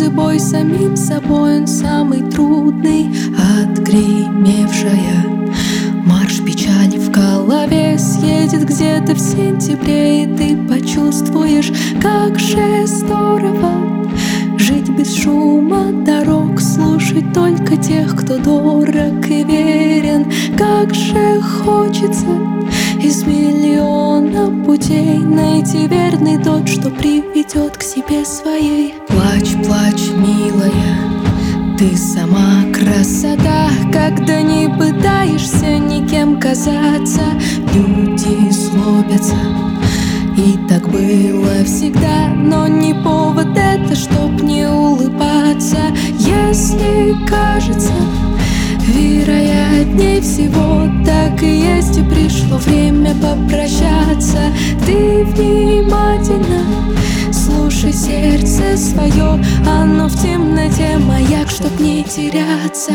слезы бой самим собой, он самый трудный. Отгремевшая марш печали в голове съедет где-то в сентябре, и ты почувствуешь, как же здорово жить без шума дорог, слушать только тех, кто дорог и верен. Как же хочется из миллиона путей найти верный тот, что приведет к себе своей. Плачь, плачь, милая, ты сама красота, когда не пытаешься никем казаться. Люди злобятся, и так было всегда, но не повод это, чтоб не улыбаться. Если кажется, вероятнее всего так и есть, и пришло время попрощаться. Ты внимательно слушай сердце свое, оно в темноте маяк, чтоб не теряться.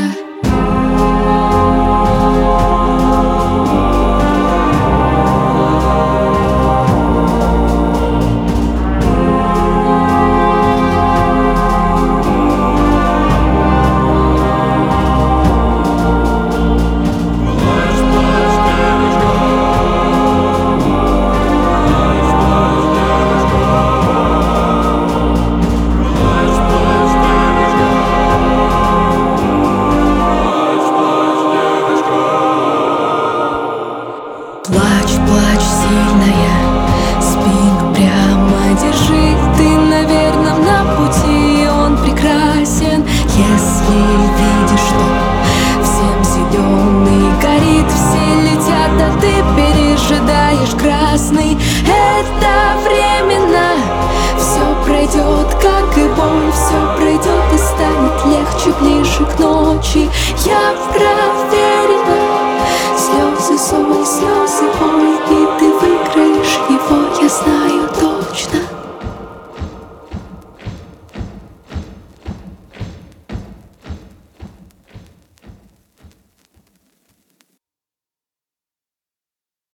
Плачь, плачь, сильная, спину прямо держи. Ты на верном на пути, он прекрасен. Если видишь, что всем зеленый горит, все летят, а ты пережидаешь красный. Это временно, все пройдет, как и боль, все пройдет и станет легче ближе к ночи. Я